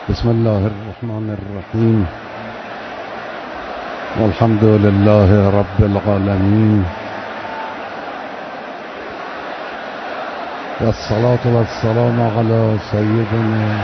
بسم الله الرحمن الرحيم. والحمد لله رب العالمين، والصلاة والسلام على سيدنا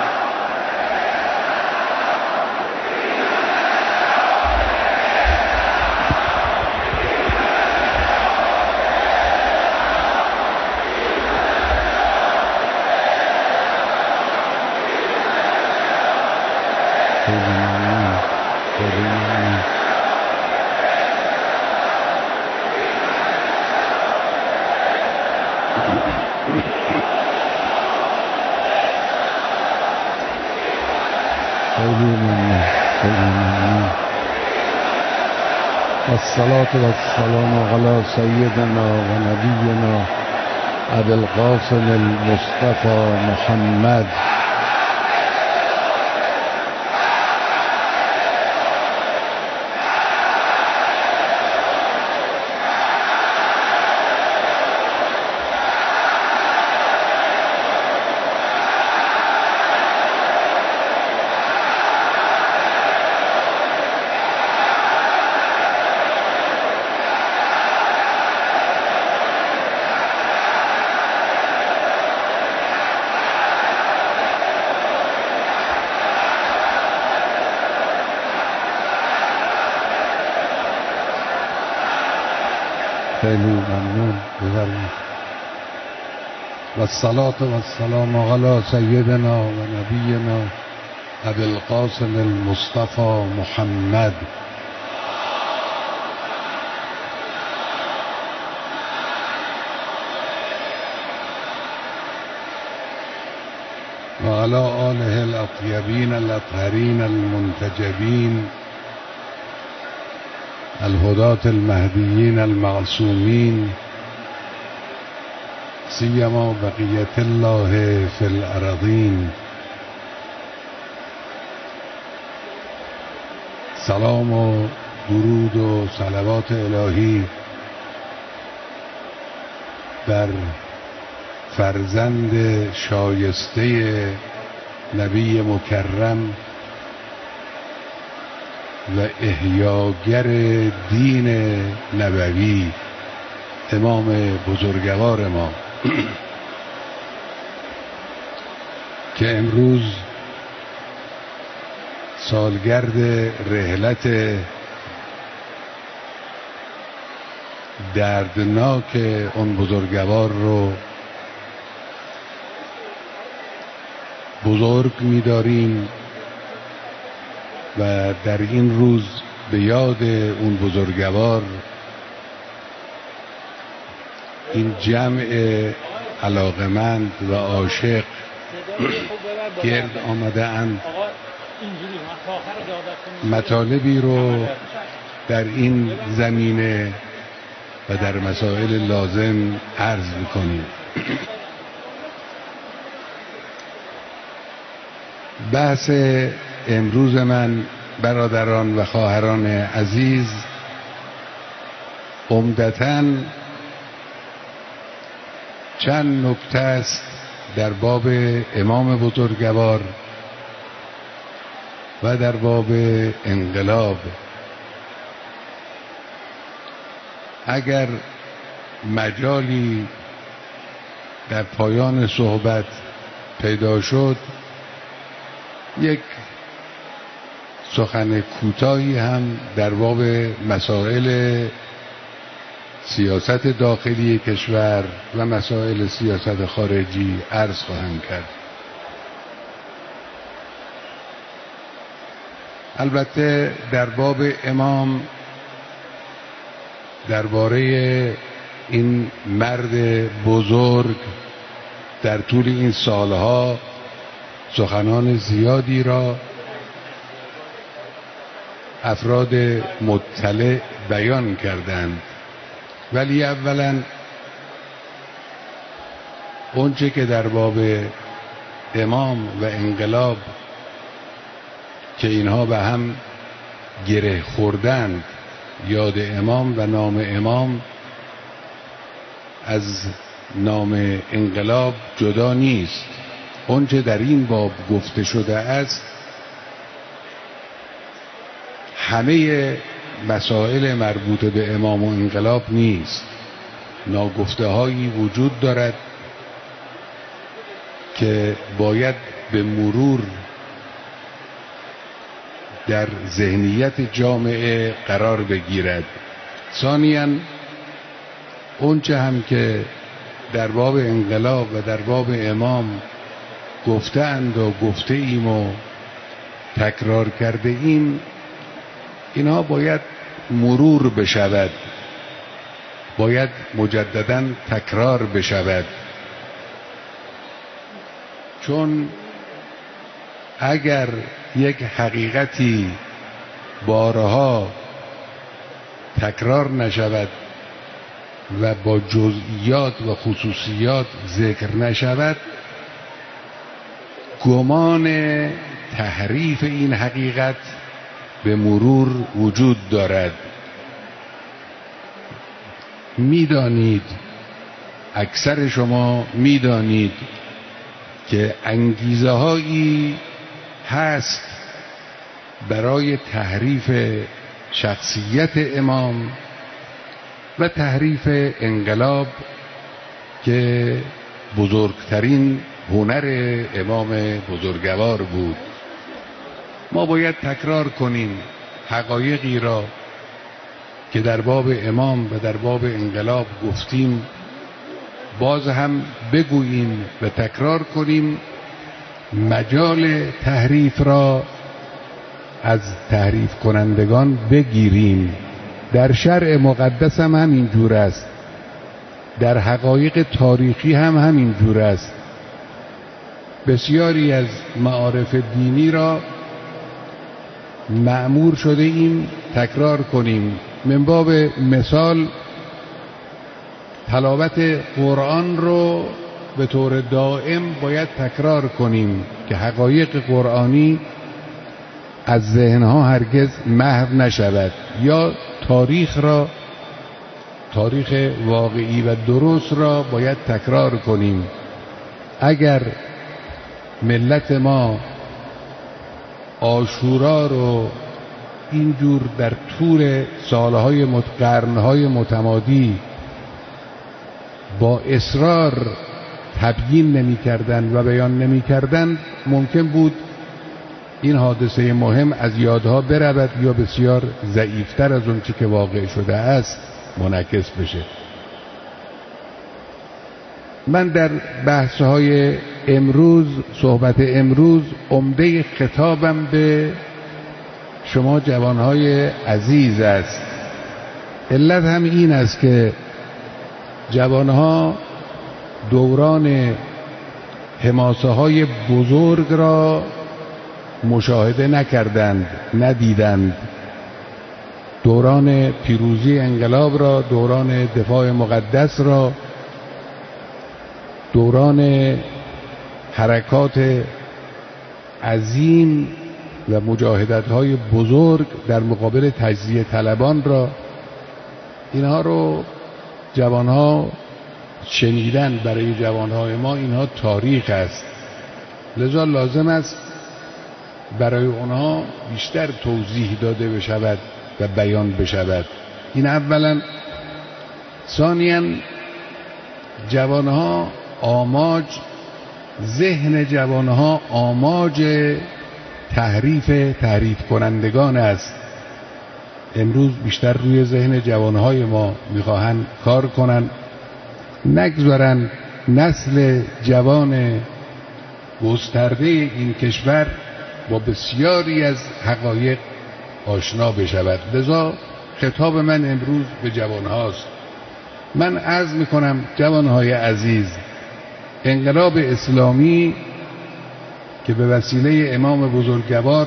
والصلاة والسلام على سيدنا ونبينا أبي القاسم المصطفى محمد. خیلی ممنون. بفرمایید. والصلاة والسلام على سيدنا ونبينا أبي القاسم المصطفى محمد. وعلى آله الأطيبين الأطهرين المنتجبين الهداة المهديين المعصومين، سيما بقية الله في الأراضين. سلام و درود و صلوات الهی بر فرزند شایسته نبی مکرم و احیاگر دین نبوی، امام بزرگوار ما که امروز سالگرد رحلت دردناک اون بزرگوار رو بزرگ می‌داریم و در این روز به یاد اون بزرگوار این جمع علاقمند و عاشق گرد آمده اند مطالبی رو در این زمینه و در مسائل لازم عرض می‌کنیم. بحث امروز من برادران و خواهران عزیز عمدتاً چند نکته است در باب امام بزرگوار و در باب انقلاب. اگر مجالی در پایان صحبت پیدا شد، یک سخن کوتاهی هم در باب مسائل سیاست داخلی کشور و مسائل سیاست خارجی عرض خواهم کرد. البته در باب امام، درباره این مرد بزرگ در طول این سالها سخنان زیادی را افراد مطلع بیان کردند، ولی اولا اونچه که در باب امام و انقلاب که اینها به هم گره خوردند، یاد امام و نام امام از نام انقلاب جدا نیست، آنچه در این باب گفته شده است همه مسائل مربوط به امام و انقلاب نیست. ناگفته هایی وجود دارد که باید به مرور در ذهنیت جامعه قرار بگیرد. ثانیاً اونچه هم که در باب انقلاب و در باب امام گفتند و گفته ایم و تکرار کرده ایم، اینها باید مرور بشود، باید مجدداً تکرار بشود، چون اگر یک حقیقتی بارها تکرار نشود و با جزئیات و خصوصیات ذکر نشود، گمان تحریف این حقیقت به مرور وجود دارد. میدانید، اکثر شما میدانید که انگیزه هایی هست برای تحریف شخصیت امام و تحریف انقلاب که بزرگترین هنر امام بزرگوار بود. ما باید تکرار کنیم حقایقی را که در باب امام و در باب انقلاب گفتیم، باز هم بگوییم و تکرار کنیم، مجال تحریف را از تحریف کنندگان بگیریم. در شرع مقدس هم همین جور است، در حقایق تاریخی هم همین جور است. بسیاری از معارف دینی را مأمور شده ایم تکرار کنیم. من باب مثال تلاوت قرآن رو به طور دائم باید تکرار کنیم که حقایق قرآنی از ذهنها هرگز محو نشود، یا تاریخ واقعی و درست را باید تکرار کنیم. اگر ملت ما عاشورا رو اینجور در طول قرنهای متمادی با اصرار تبیین نمی کردن و بیان نمی کردن، ممکن بود این حادثه مهم از یادها برود یا بسیار ضعیفتر از اون چی که واقع شده است منعکس بشه. من در بحث‌های امروز، صحبت امروز، عمده خطابم به شما جوانهای عزیز است. علت هم این است که جوانها دوران حماسه های بزرگ را مشاهده نکردند، ندیدند. دوران پیروزی انقلاب را، دوران دفاع مقدس را، دوران حرکات عظیم و مجاهدت‌های بزرگ در مقابل تجزیه طلبان را، اینها رو جوانها شنیدن. برای جوانهای ما اینها تاریخ است، لذا لازم است برای اونها بیشتر توضیح داده بشود و بیان بشود. این اولا. ثانیاً جوانها ذهن جوانها آماج تحریف کنندگان است. امروز بیشتر روی ذهن جوانهای ما میخواهند کار کنند، نگذارن نسل جوان گسترده این کشور با بسیاری از حقایق آشنا بشود. لذا خطاب من امروز به جوانهاست. من عرض میکنم جوانهای عزیز، انقلاب اسلامی که به وسیله امام بزرگوار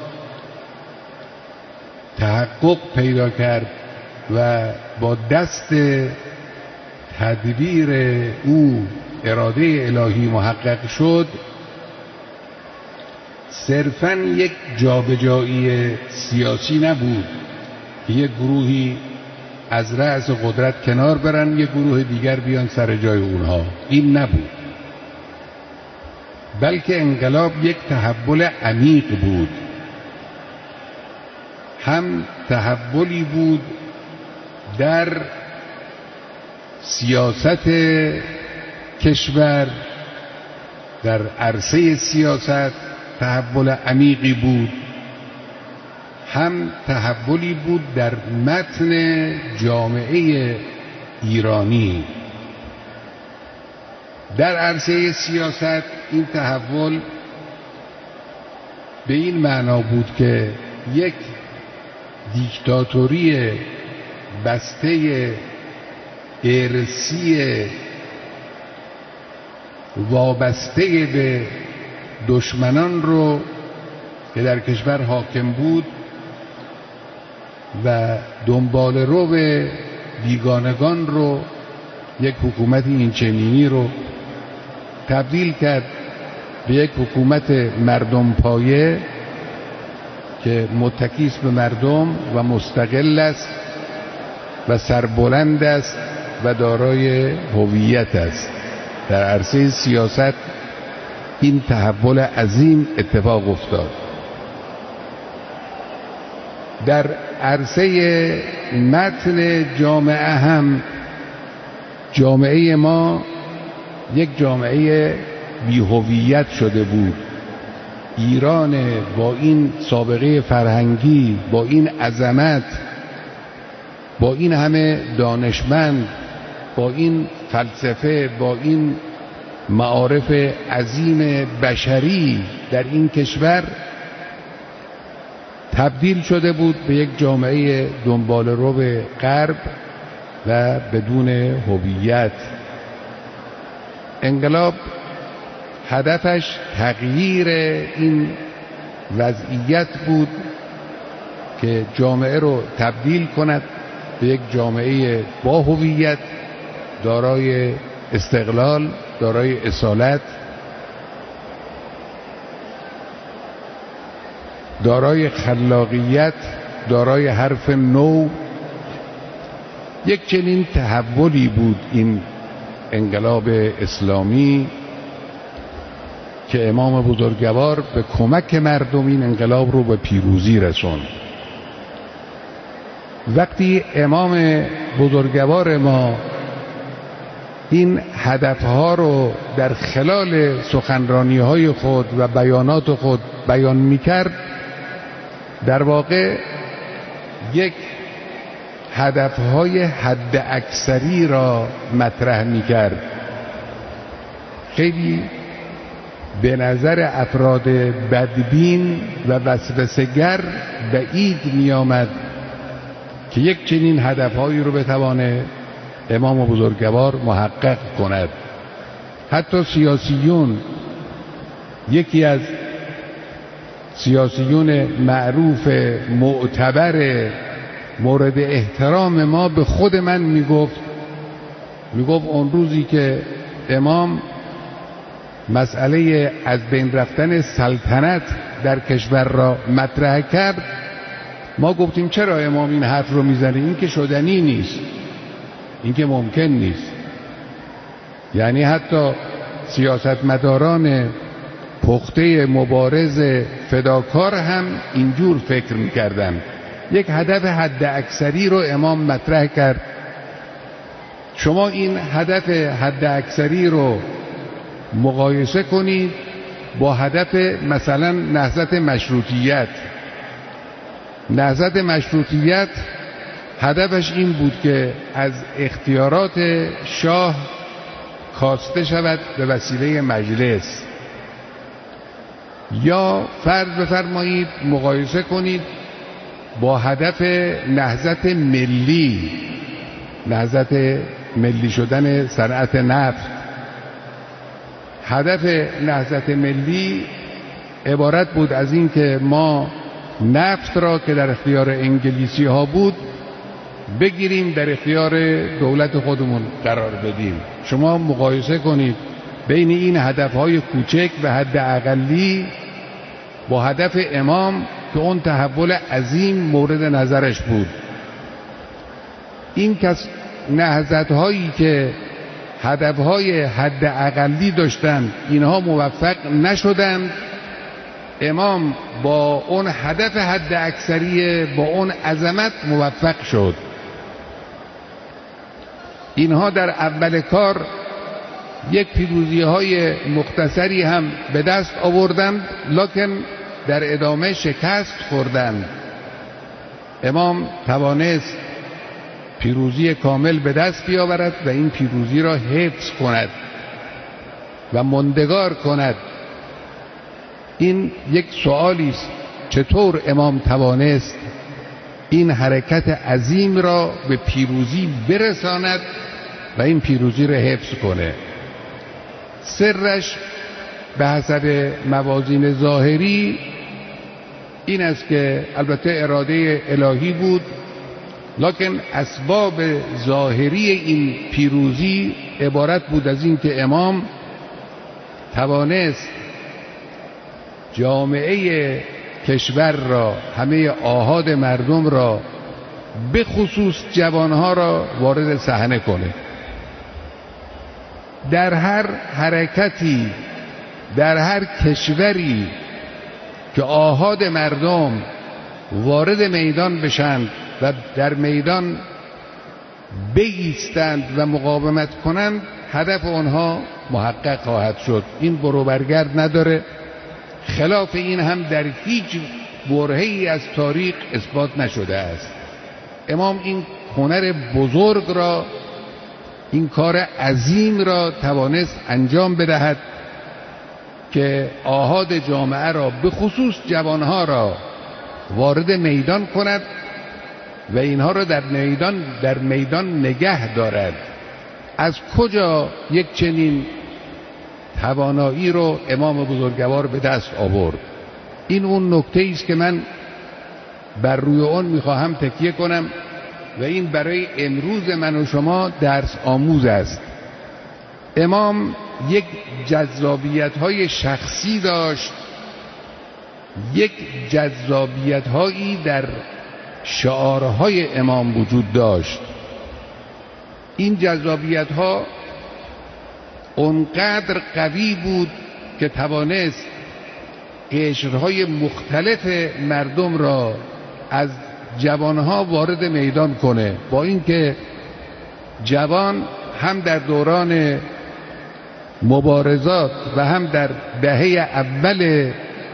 تحقق پیدا کرد و با دست تدبیر او اراده الهی محقق شد، صرفاً یک جابجایی سیاسی نبود که یک گروهی از رأس قدرت کنار برن، یک گروه دیگر بیان سر جای اونها. این نبود. بلکه انقلاب یک تحول عمیق بود. هم تحولی بود در سیاست کشور، در عرصه سیاست تحول عمیقی بود، هم تحولی بود در متن جامعه ایرانی. در عرصه سیاست این تحول به این معنا بود که یک دیکتاتوری بسته ارثی وابسته به دشمنان رو که در کشور حاکم بود و دنبال رو به بیگانگان رو، یک حکومت اینچنینی رو تبدیل کرد به یک حکومت مردم پایه که متکی است به مردم و مستقل است و سربلند است و دارای هویت است. در عرصه سیاست این تحول عظیم اتفاق افتاد. در عرصه متن جامعه هم جامعه ما یک جامعه بی‌هویت شده بود. ایران با این سابقه فرهنگی، با این عظمت، با این همه دانشمند، با این فلسفه، با این معارف عظیم بشری در این کشور تبدیل شده بود به یک جامعه دنباله‌رو به غرب و بدون هویت. انقلاب هدفش تغییر این وضعیت بود که جامعه رو تبدیل کند به یک جامعه با هویت، دارای استقلال، دارای اصالت، دارای خلاقیت، دارای حرف نو. یک چنین تحولی بود این انقلاب اسلامی که امام بزرگوار به کمک مردم این انقلاب رو به پیروزی رسوند. وقتی امام بزرگوار ما این هدفها رو در خلال سخنرانی‌های خود و بیانات خود بیان می‌کرد، در واقع یک هدفهای حد اکثری را مطرح می‌کرد. خیلی به نظر افراد بدبین و وسوسه‌گر بعید می‌آمد که یک چنین هدفهایی رو بتوانه امام بزرگوار محقق کند. حتی سیاسیون، یکی از سیاسیون معروف معتبر مورد احترام ما به خود من میگفت اون روزی که امام مسئله از بین رفتن سلطنت در کشور را مطرح کرد، ما گفتیم چرا امام این حرف رو میزنه؟ این که شدنی نیست، این که ممکن نیست. یعنی حتی سیاستمداران پخته مبارز فداکار هم اینجور فکر میکردن. یک هدف حد اکثری رو امام مطرح کرد. شما این هدف حد اکثری رو مقایسه کنید با هدف مثلا نهضت مشروطیت. نهضت مشروطیت هدفش این بود که از اختیارات شاه کاسته شود به وسیله مجلس. یا فرض بفرمایید مقایسه کنید با هدف نهضت ملی، نهضت ملی شدن صنعت نفت. هدف نهضت ملی عبارت بود از این که ما نفت را که در اختیار انگلیسی ها بود بگیریم، در اختیار دولت خودمون قرار بدیم. شما مقایسه کنید بین این هدفهای کوچک و حد اقلی با هدف امام که اون تحول عظیم مورد نظرش بود. این نهضت‌هایی که هدفهای حد اقلی داشتند، اینها موفق نشدند. امام با اون هدف حد اکثری، با اون عظمت موفق شد. اینها در اول کار یک پیروزی‌های مختصری هم به دست آوردند، لکن در ادامه شکست خوردند. امام توانست پیروزی کامل به دست بیاورد و این پیروزی را حفظ کند و ماندگار کند. این یک سوالی است، چطور امام توانست این حرکت عظیم را به پیروزی برساند و این پیروزی را حفظ کنه؟ سرش به حسب موازین ظاهری این است که البته اراده الهی بود، لکن اسباب ظاهری این پیروزی عبارت بود از این که امام توانست جامعه کشور را، همه آحاد مردم را، به خصوص جوانها را وارد صحنه کنه. در هر حرکتی، در هر کشوری که آحاد مردم وارد میدان بشند و در میدان بایستند و مقاومت کنند، هدف آنها محقق خواهد شد. این برو برگرد نداره. خلاف این هم در هیچ برهه‌ای از تاریخ اثبات نشده است. امام این هنر بزرگ را، این کار عظیم را توانست انجام بدهد که آحاد جامعه را، به خصوص جوانها را وارد میدان کند و اینها را در میدان نگه دارد. از کجا یک چنین توانایی رو امام بزرگوار به دست آورد؟ این اون نکته است که من بر روی اون میخواهم تکیه کنم و این برای امروز من و شما درس آموز است. امام یک جذابیت‌های شخصی داشت، یک جذابیت‌هایی در شعارهای امام وجود داشت. این جذابیت‌ها اونقدر قوی بود که توانست قشرهای مختلف مردم را از جوانها وارد میدان کنه، با اینکه جوان هم در دوران مبارزات و هم در دهه اول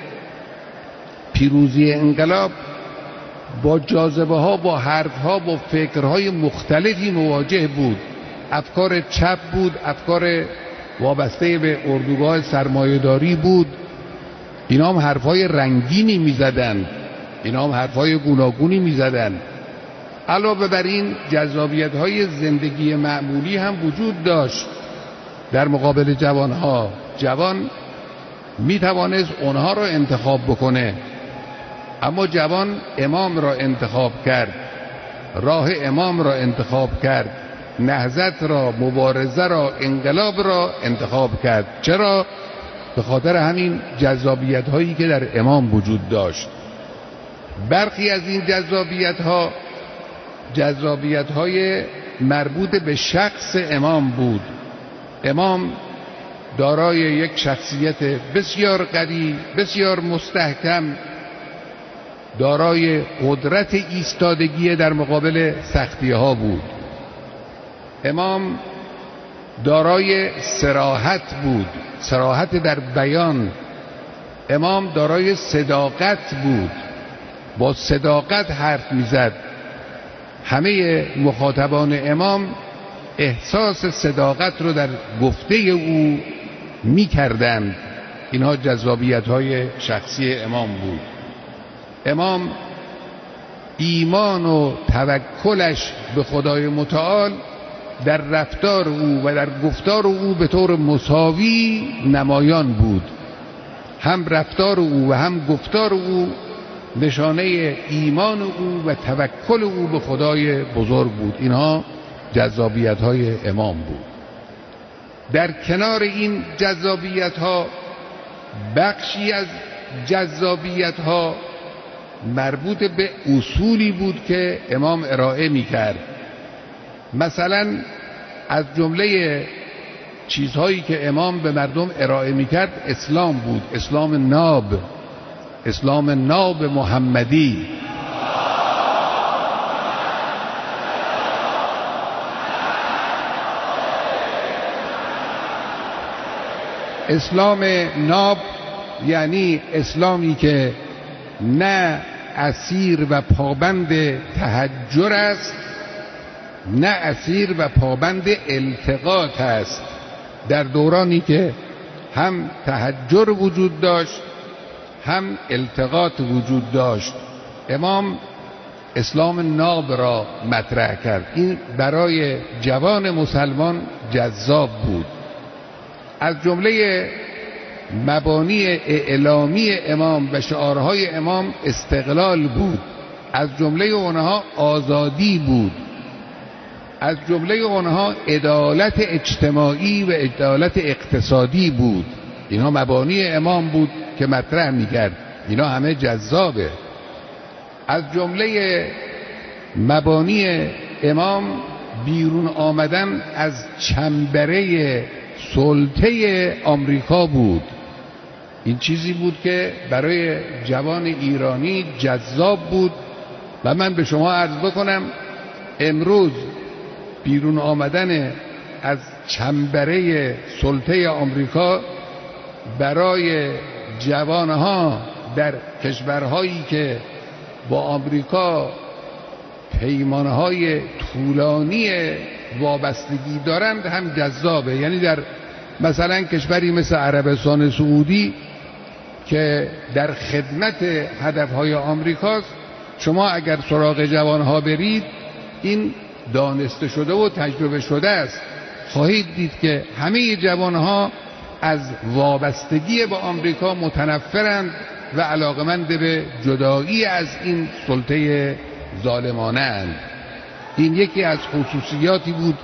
پیروزی انقلاب با جاذبه ها، با حرف ها، با فکرهای مختلفی مواجه بود. افکار چپ بود، افکار وابسته به اردوگاه سرمایه‌داری بود. اینا هم حرفهای رنگینی میزدند، اینا هم حرفهای گوناگونی میزدند. علاوه بر این جذابیت‌های زندگی معمولی هم وجود داشت در مقابل جوانها. جوان میتوانست اونها را انتخاب بکنه، اما جوان امام را انتخاب کرد، راه امام را انتخاب کرد، نهضت را، مبارزه را، انقلاب را انتخاب کرد. چرا؟ به خاطر همین جذابیت هایی که در امام وجود داشت. برخی از این جذابیت های مربوط به شخص امام بود. امام دارای یک شخصیت بسیار قوی، بسیار مستحکم، دارای قدرت ایستادگی در مقابل سختی ها بود. امام دارای صراحت بود، صراحت در بیان. امام دارای صداقت بود، با صداقت حرف میزد. همه مخاطبان امام احساس صداقت رو در گفته او میکردند. اینها جذابیت‌های شخصی امام بود. امام ایمان و توکلش به خدای متعال در رفتار او و در گفتار او به طور مساوی نمایان بود. هم رفتار او و هم گفتار او نشانه ایمان او و توکل او به خدای بزرگ بود. اینها جذابیت‌های امام بود. در کنار این جذابیت‌ها، بخشی از جذابیت‌ها مربوط به اصولی بود که امام ارائه می‌کرد. مثلا از جمله چیزهایی که امام به مردم ارائه میکرد اسلام بود، اسلام ناب، اسلام ناب محمدی. اسلام ناب یعنی اسلامی که نه اسیر و پابند تحجر است، نه اسیر و پابند التقاط است. در دورانی که هم تحجر وجود داشت هم التقاط وجود داشت، امام اسلام ناب را مطرح کرد. این برای جوان مسلمان جذاب بود. از جمله مبانی اعلامی امام و شعارهای امام استقلال بود، از جمله اونها آزادی بود، از جمله اونها عدالت اجتماعی و عدالت اقتصادی بود. اینها مبانی امام بود که مطرح میکرد. اینا همه جذابه. از جمله مبانی امام بیرون آمدن از چنبره سلطه آمریکا بود. این چیزی بود که برای جوان ایرانی جذاب بود و من به شما عرض بکنم امروز بیرون آمدن از چنبره سلطه آمریکا برای جوانها در کشورهایی که با آمریکا پیمانهای طولانی وابستگی دارند هم جذابه. یعنی در مثلا کشوری مثل عربستان سعودی که در خدمت هدفهای آمریکاست، شما اگر سراغ جوانها برید، این دانسته شده و تجربه شده است، خواهید دید که همه جوانها از وابستگی به آمریکا متنفرند و علاقمند به جدایی از این سلطه ظالمانه اند. این یکی از خصوصیاتی بود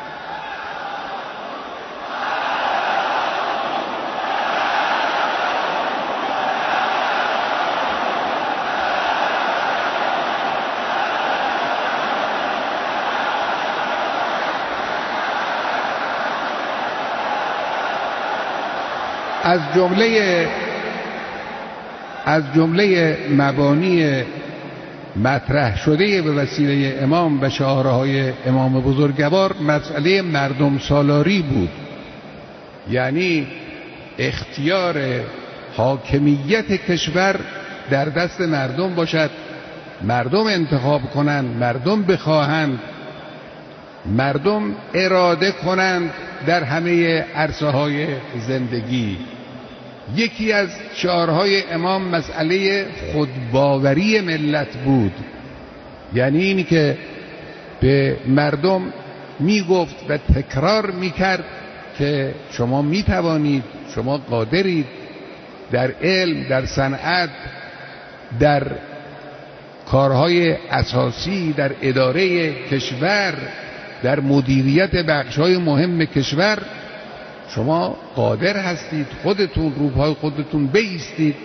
از جمله مبانی مطرح شده به وسیله امام و شعارهای امام بزرگوار مسئله مردم سالاری بود. یعنی اختیار حاکمیت کشور در دست مردم باشد، مردم انتخاب کنند، مردم بخواهند، مردم اراده کنند در همه عرصه‌های زندگی. یکی از شعارهای امام مسئله خودباوری ملت بود. یعنی اینی که به مردم میگفت و تکرار میکرد که شما میتوانید، شما قادرید در علم، در صنعت، در کارهای اساسی، در اداره کشور، در مدیریت بخش‌های مهم کشور شما قادر هستید خودتون رو پای خودتون بایستید،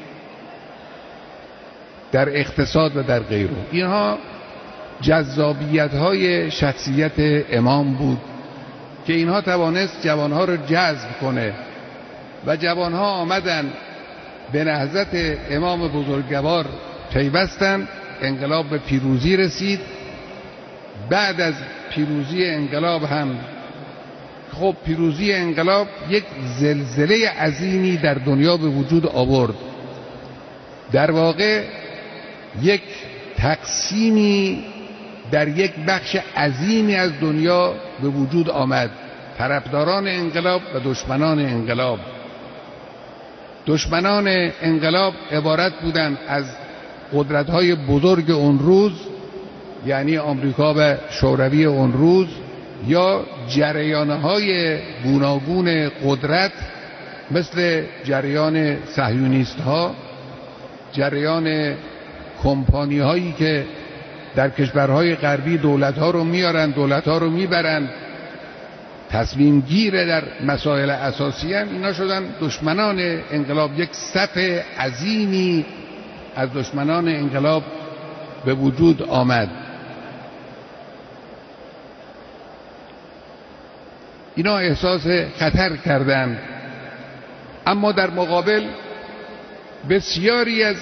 در اقتصاد و در غیره. اینها جذابیت‌های شخصیت امام بود که اینها توانست جوانها رو جذب کنه و جوانها آمدن به نهضت امام بزرگوار پیوستند. انقلاب به پیروزی رسید. بعد از پیروزی انقلاب هم خب پیروزی انقلاب یک زلزله عظیمی در دنیا به وجود آورد. در واقع یک تقسیمی در یک بخش عظیمی از دنیا به وجود آمد. طرفداران انقلاب و دشمنان انقلاب. دشمنان انقلاب عبارت بودند از قدرت‌های بزرگ اون روز، یعنی آمریکا و شوروی اون روز، یا جریان‌های گوناگون قدرت مثل جریان صهیونیست‌ها، جریان کمپانی‌هایی که در کشورهای غربی دولت‌ها رو میارن، دولت‌ها رو میبرن، تصمیم گیره در مسائل اساسی هم. اینا شدن دشمنان انقلاب. یک صف عظیمی از دشمنان انقلاب به وجود آمد. اینا احساس خطر کردند. اما در مقابل بسیاری از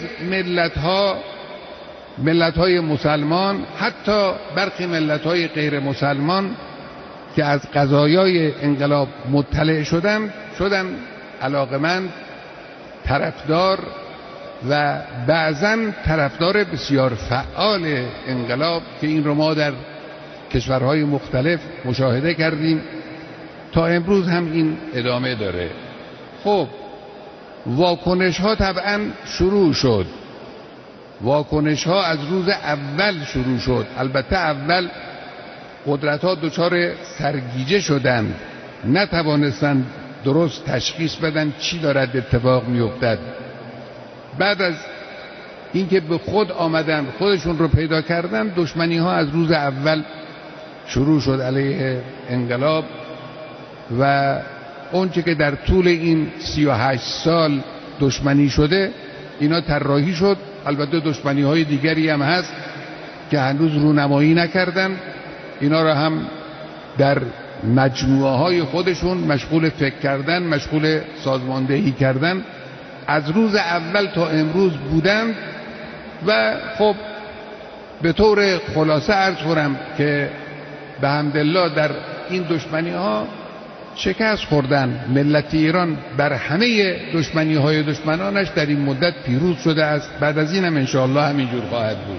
ملت‌های مسلمان، حتی برخی ملت‌های غیر مسلمان که از قضایای انقلاب مطلع شدند علاقمند، طرفدار و بعضاً طرفدار بسیار فعال انقلاب که این رو ما در کشورهای مختلف مشاهده کردیم. تا امروز هم این ادامه داره. خب واکنش ها طبعا شروع شد. واکنش ها از روز اول شروع شد. البته اول قدرت ها دچار سرگیجه شدند، نتوانستند درست تشخیص بدن چی دارد اتفاق میافتد. بعد از اینکه به خود آمدن، خودشون رو پیدا کردن، دشمنی ها از روز اول شروع شد علیه انقلاب و اونچه که در طول این 38 سال دشمنی شده اینا طراحی شد. البته دشمنی های دیگری هم هست که هنوز رونمایی نکردن. اینا را هم در مجموعه های خودشون مشغول فکر کردن، مشغول سازماندهی کردن از روز اول تا امروز بودند. و خب به طور خلاصه عرض کنم که به حمدالله در این دشمنی ها شکست خوردن. ملت ایران بر همه دشمنی های دشمنانش در این مدت پیروز شده است. بعد از این هم انشاءالله همینجور خواهد بود.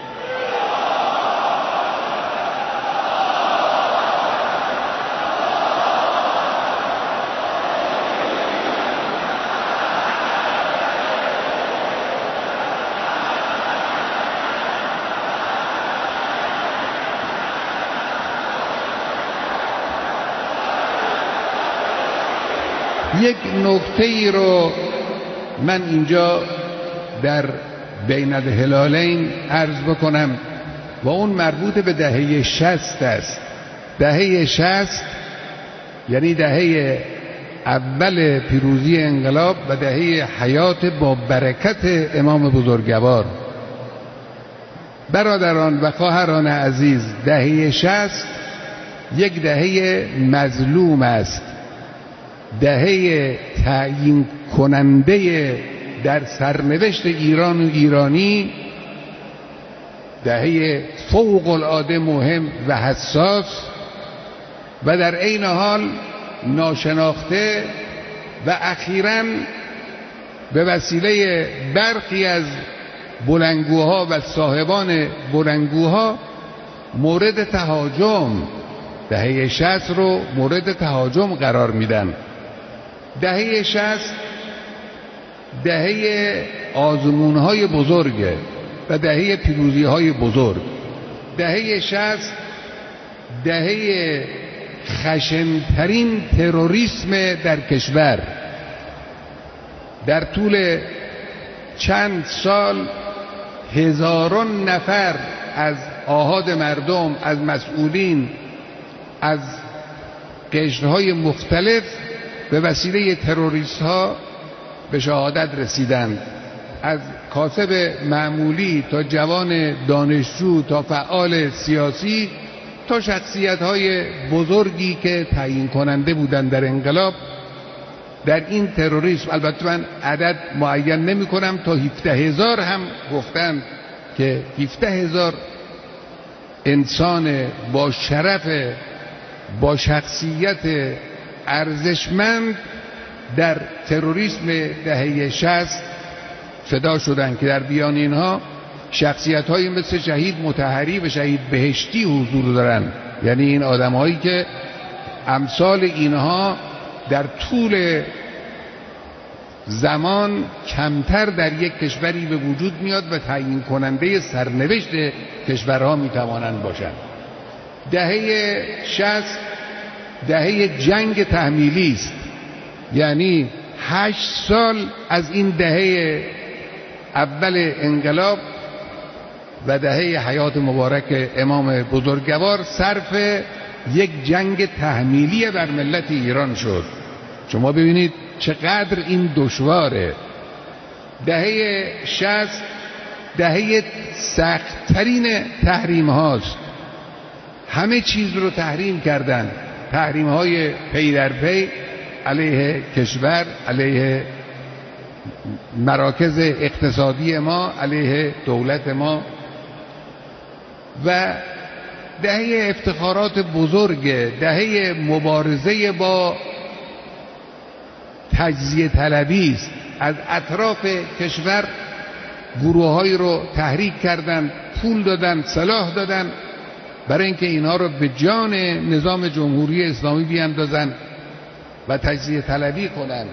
یک نکته ای رو من اینجا در بین الهلالین عرض بکنم و اون مربوط به دهه 60 است. دهه 60 یعنی دهه اول پیروزی انقلاب و دهه حیات با برکت امام بزرگوار. برادران و خواهران عزیز، دهه 60 یک دهه مظلوم است، دهه تعیین کننده در سرنوشت ایران و ایرانی، دهه فوق العاده مهم و حساس و در عین حال ناشناخته و اخیراً به وسیله برخی از بلندگوها و صاحبان بلندگوها مورد تهاجم، دهه 60 رو مورد تهاجم قرار میدن. دهه 60 دهه آزمونهای بزرگه و دهه پیروزیهای بزرگ. دهه 60 دهه خشنترین تروریسم در کشور. در طول چند سال هزاران نفر از آحاد مردم، از مسئولین، از قشرهای مختلف به وسیله تروریست ها به شهادت رسیدند. از کاسب معمولی تا جوان دانشجو تا فعال سیاسی تا شخصیت های بزرگی که تعیین کننده بودند در انقلاب در این تروریسم. البته من عدد معین نمی کنم، تا 17,000 هم گفتند که 17,000 انسان با شرف، با شخصیت ارزشمند در تروریسم دهه 60 فدا شدند که در بیان اینها شخصیت‌هایی مثل شهید مطهری و شهید بهشتی حضور دارند. یعنی این آدم‌هایی که امثال اینها در طول زمان کمتر در یک کشوری به وجود میاد و تعیین کننده سرنوشت کشورها میتوانند باشند. دهه 60 دهه جنگ تحمیلی است. یعنی 8 سال از این دهه اول انقلاب و دهه حیات مبارک امام بزرگوار صرف یک جنگ تحمیلی بر ملت ایران شد. شما ببینید چقدر این دشواره. دهه 60 دهه سخت‌ترین تحریم هاست. همه چیز رو تحریم کردن، تحریم‌های پی در پی علیه کشور، علیه مراکز اقتصادی ما، علیه دولت ما و دهه افتخارات بزرگ، دهه مبارزه با تجزیه طلبی است. از اطراف کشور گروه‌هایی رو تحریک کردند، پول دادن، سلاح دادن برای اینکه اینها رو به جان نظام جمهوری اسلامی بیاندازن و تجزیه طلبی کنند.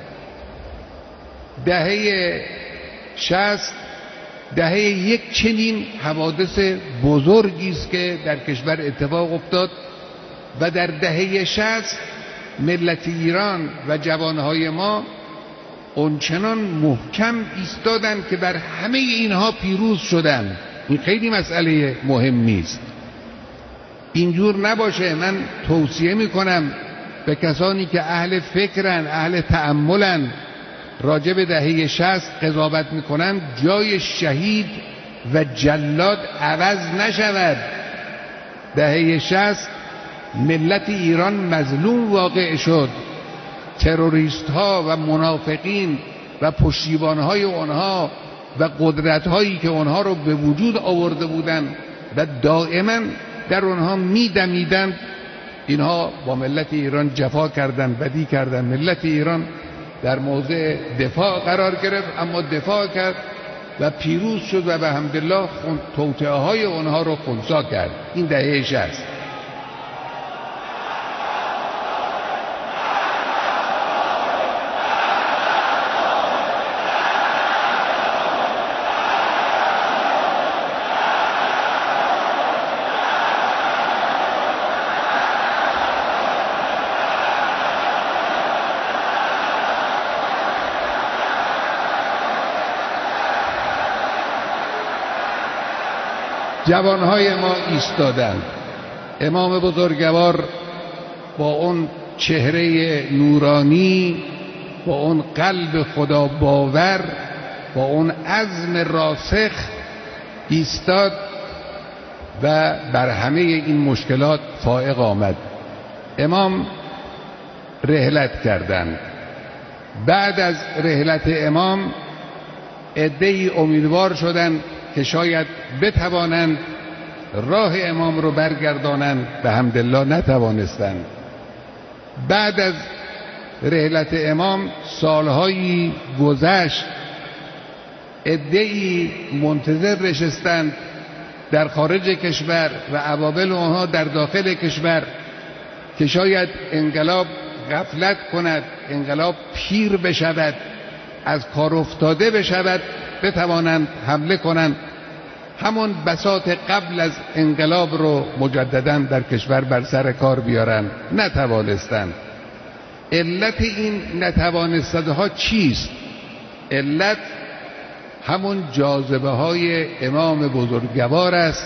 دهه 60 دهه یک چنین حوادث بزرگی است که در کشور اتفاق افتاد و در دهه 60 ملت ایران و جوانهای ما اونچنان محکم ایستادند که بر همه اینها پیروز شدند. این خیلی مسئله مهمی است. اینجور نباشه. من توصیه میکنم به کسانی که اهل فکرن، اهل تأملن، راجع به دهه 60 قضاوت میکنن، جای شهید و جلاد عوض نشود. دهه 60 ملت ایران مظلوم واقع شد. تروریست ها و منافقین و پشتیبان های اونها و قدرت هایی که اونها رو به وجود آورده بودند و دائما در اونها میدمیدند، اینها با ملت ایران جفا کردند، بدی کردند. ملت ایران در موضع دفاع قرار گرفت، اما دفاع کرد و پیروز شد و به حمدالله توطئه های اونها رو خنثی کرد. این دهه 60. جوانهای ما ایستادند. امام بزرگوار با اون چهره نورانی، با اون قلب خدا باور، با اون عزم راسخ ایستاد و بر همه این مشکلات فائق آمد. امام رحلت کردند. بعد از رحلت امام عده‌ای امیدوار شدند که شاید بتوانند راه امام رو برگردانند، به حمدالله نتوانستند. بعد از رحلت امام سالهایی گذشت، عده‌ای منتظر نشستند در خارج کشور و عوامل آنها در داخل کشور که شاید انقلاب غفلت کند، انقلاب پیر بشود، از کار افتاده بشود، بتوانند حمله کنند، همون بساط قبل از انقلاب رو مجددا در کشور بر سر کار بیارند. نتوانستند. علت این نتوانستها چیست؟ علت همون جاذبه های امام بزرگوار است،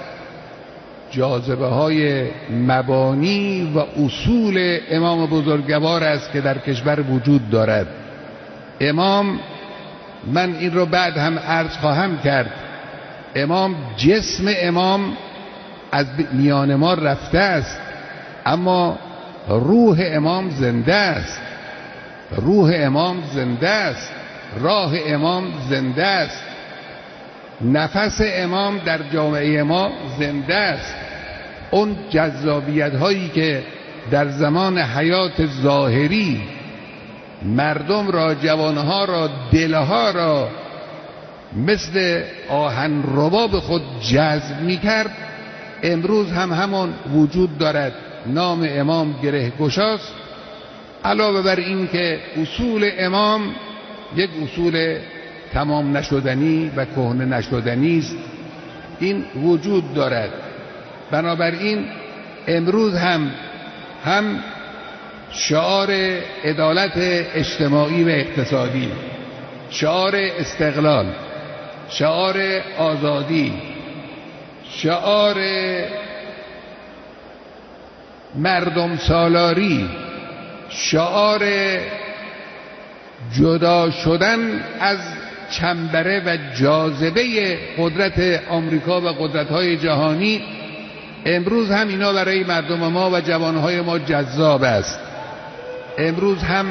جاذبه های مبانی و اصول امام بزرگوار است که در کشور وجود دارد. امام، من این رو بعد هم عرض خواهم کرد، امام، جسم امام از میان ما رفته است، اما روح امام زنده است. روح امام زنده است، راه امام زنده است، نفس امام در جامعه ما زنده است. اون جذابیت هایی که در زمان حیات ظاهری مردم را، جوانها را، دلها را مثل آهن رباب خود جذب می کرد، امروز هم همون وجود دارد. نام امام گره گشاست. علاوه بر این که اصول امام یک اصول تمام نشدنی و کهنه نشدنی است، این وجود دارد. بنابراین امروز هم شعار عدالت اجتماعی و اقتصادی، شعار استقلال، شعار آزادی، شعار مردم سالاری، شعار جدا شدن از چنبره و جاذبه قدرت آمریکا و قدرت‌های جهانی امروز هم اینا برای مردم ما و جوانهای ما جذاب است. امروز هم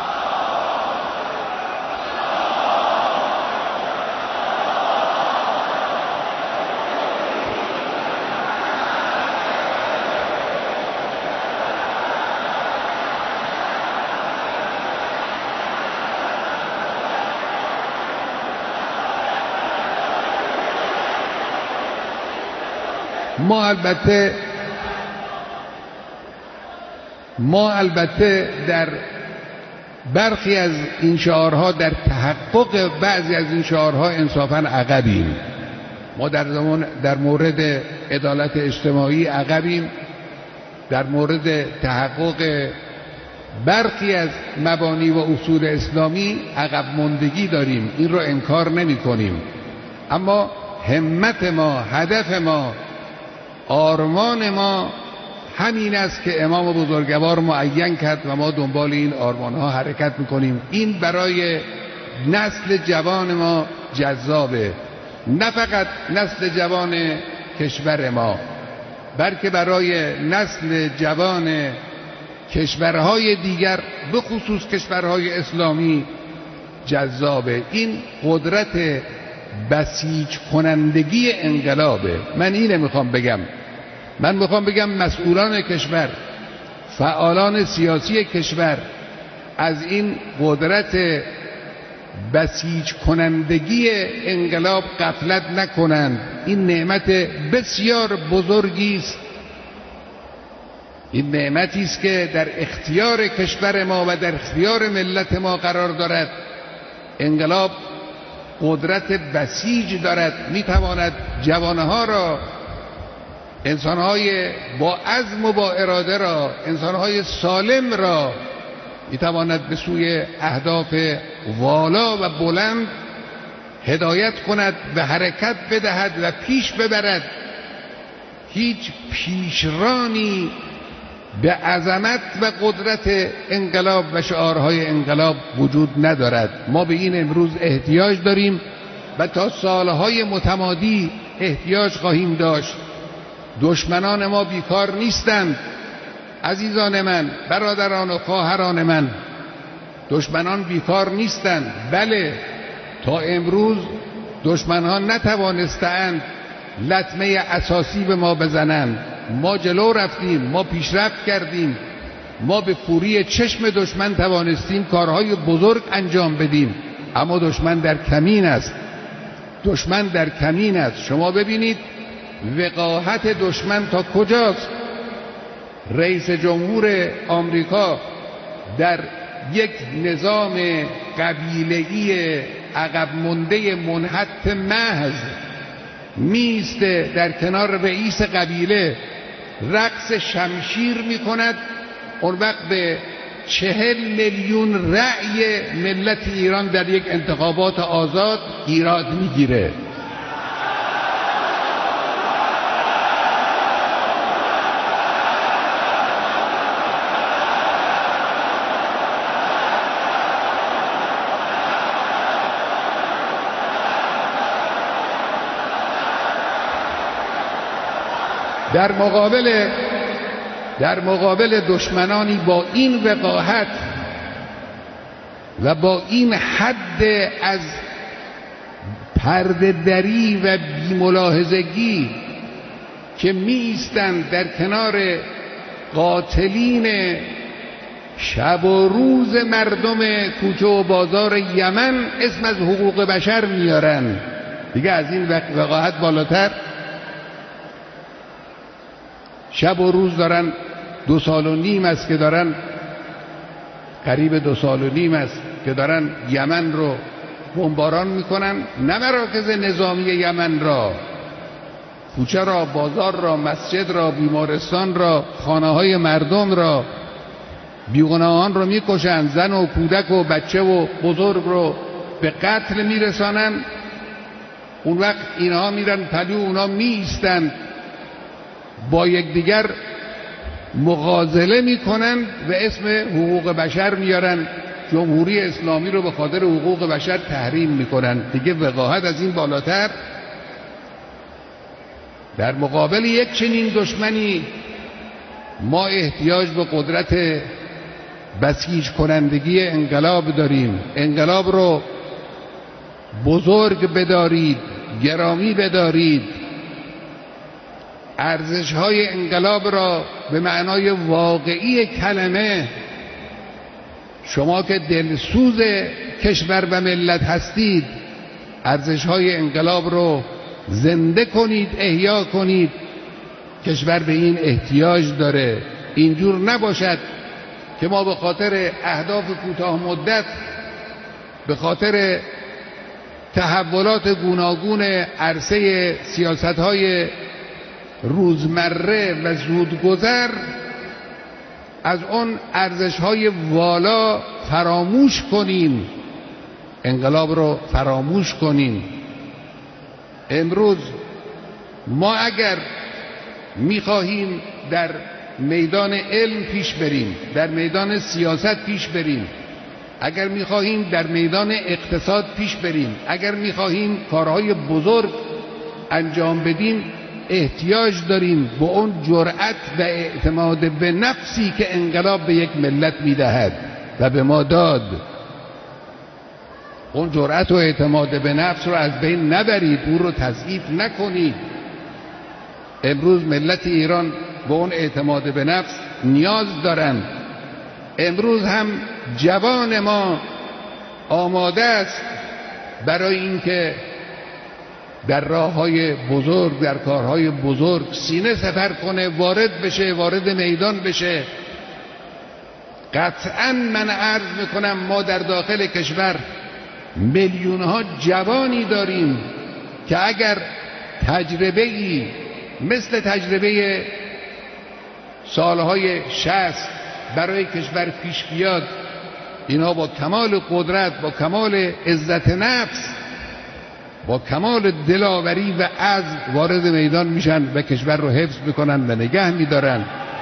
ما البته در برخی از این شعارها، در تحقق بعضی از این شعارها انصافاً عقبیم. ما در مورد عدالت اجتماعی عقبیم، در مورد تحقق برخی از مبانی و اصول اسلامی عقب ماندگی داریم، این رو انکار نمی کنیم. اما همت ما، هدف ما، آرمان ما همین است که امام بزرگوار معین کرد و ما دنبال این آرمانها حرکت میکنیم. این برای نسل جوان ما جذابه، نه فقط نسل جوان کشور ما، بلکه برای نسل جوان کشورهای دیگر، به خصوص کشورهای اسلامی جذابه. این قدرت بسیج کنندگی انقلابه. من اینه میخوام بگم. من میخوام بگم مسئولان کشور، فعالان سیاسی کشور از این قدرت بسیج کنندگی انقلاب غفلت نکنند. این نعمت بسیار بزرگی است. این نعمتی است که در اختیار کشور ما و در اختیار ملت ما قرار دارد. انقلاب قدرت بسیج دارد، میتواند جوانها را، انسانهای با عزم و با اراده را، انسانهای سالم را میتواند به سوی اهداف والا و بلند هدایت کند و حرکت بدهد و پیش ببرد. هیچ پیشرانی به عظمت و قدرت انقلاب و شعارهای انقلاب وجود ندارد. ما به این امروز احتیاج داریم و تا سالهای متمادی احتیاج خواهیم داشت. دشمنان ما بیکار نیستند عزیزان من، برادران و خواهران من. دشمنان بیکار نیستند. بله، تا امروز دشمنان نتوانستند لطمه اساسی به ما بزنند. ما جلو رفتیم، ما پیشرفت کردیم، ما به کوری چشم دشمن توانستیم کارهای بزرگ انجام بدیم. اما دشمن در کمین است. دشمن در کمین است. شما ببینید وقاحت دشمن تا کجاست. رئیس جمهور آمریکا در یک نظام قبیله‌ای عقب مانده منحط محض میسته در کنار رئیس قبیله، رقص شمشیر میکند. اون وقت به 40 میلیون رأی ملت ایران در یک انتخابات آزاد ایراد میگیره. در مقابل دشمنانی با این وقاحت و با این حد از پرده دری و بی‌ملاحظگی که می ایستند در کنار قاتلین شب و روز مردم کوچه و بازار یمن، اسم از حقوق بشر میارن. دیگه از این وقاحت بالاتر؟ شب و روز دارن 2 سال و نیم است که دارن، قریب 2 سال و نیم است که دارن یمن رو بمباران میکنن. نه مراکز نظامی یمن را، کوچه را، بازار را، مسجد را، بیمارستان را، خانه های مردم را، بیگناهان رو میکشن، زن و کودک و بچه و بزرگ رو به قتل میرسانن. اون وقت اینها میرن پلو اونا میایستند، با یکدیگر مغازله میکنن و اسم حقوق بشر میارن، جمهوری اسلامی رو به خاطر حقوق بشر تحریم میکنن. دیگه وقاحت از این بالاتر؟ در مقابل یک چنین دشمنی ما احتیاج به قدرت بسیج کنندگی انقلاب داریم. انقلاب رو بزرگ بدارید، گرامی بدارید. ارزش‌های انقلاب را به معنای واقعی کلمه، شما که دلسوز کشور و ملت هستید، ارزش‌های انقلاب رو زنده کنید، احیا کنید. کشور به این احتیاج داره. اینجور نباشد که ما به خاطر اهداف کوتاه مدت، به خاطر تحولات گوناگون عرصه سیاست‌های روزمره و زودگذر از اون ارزش‌های والا فراموش کنیم، انقلاب رو فراموش کنیم. امروز ما اگر می‌خواهیم در میدان علم پیش بریم، در میدان سیاست پیش بریم، اگر می‌خواهیم در میدان اقتصاد پیش بریم، اگر می‌خواهیم کارهای بزرگ انجام بدیم، احتیاج داریم به اون جرأت و اعتماد به نفسی که انقلاب به یک ملت می‌دهد و به ما داد. اون جرأت و اعتماد به نفس رو از بین نبرید، اون رو تضعیف نکنید. امروز ملت ایران به اون اعتماد به نفس نیاز دارند. امروز هم جوان ما آماده است برای اینکه در راه‌های بزرگ، در کارهای بزرگ سینه سپر کنه، وارد بشه، وارد میدان بشه. قطعاً من عرض میکنم ما در داخل کشور میلیون‌ها جوانی داریم که اگر تجربه‌ای مثل تجربه سالهای 60 برای کشور پیش بیاد، اینا با کمال قدرت، با کمال عزت نفس، با کمال دلاوری و عزم وارد میدان میشن و کشور رو حفظ میکنن و نگه میدارن.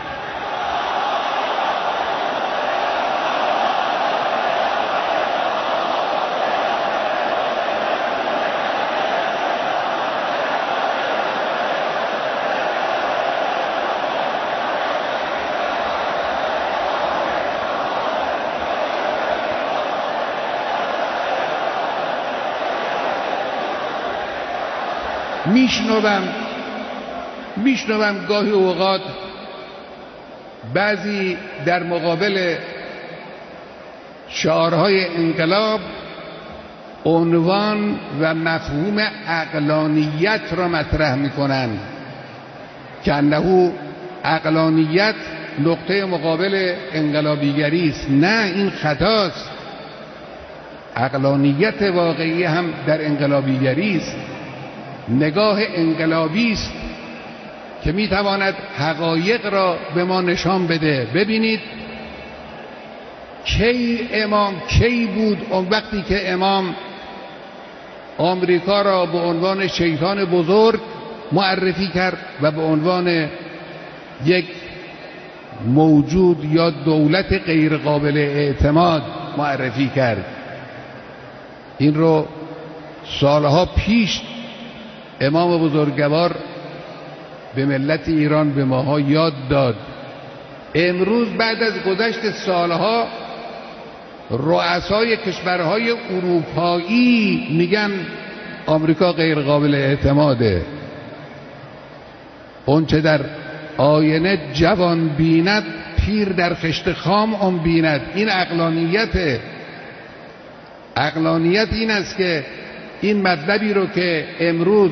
میشنوم گاهی اوقات بعضی در مقابل شعارهای انقلاب عنوان و مفهوم عقلانیت را مطرح میکنند که انه عقلانیت نقطه مقابل انقلابیگری است. نه، این خطاست. عقلانیت واقعی هم در انقلابیگری است. نگاه انقلابی است که میتواند حقایق را به ما نشان بده. ببینید امام کی بود؟ اون وقتی که امام آمریکا را به عنوان شیطان بزرگ معرفی کرد و به عنوان یک موجود یا دولت غیر قابل اعتماد معرفی کرد. این رو سالها پیش امام بزرگوار به ملت ایران، به ماها یاد داد. امروز بعد از گذشت سالها رؤسای کشورهای اروپایی میگن آمریکا غیر قابل اعتماده. اون چه در آینه جوان بیند، پیر در خشت خام آن بیند. این عقلانیته. عقلانیت این است که این مطلبی رو که امروز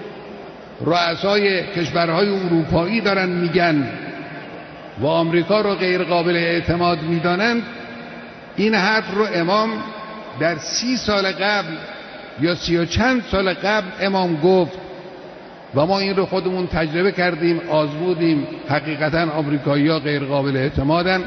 رؤسای کشورهای اروپایی دارن میگن و آمریکا رو غیر قابل اعتماد میدانند، این حرف رو امام در 30 سال قبل یا 30 و چند سال قبل امام گفت و ما این رو خودمون تجربه کردیم، آزمودیم. حقیقتا آمریکایی‌ها غیر قابل اعتمادن،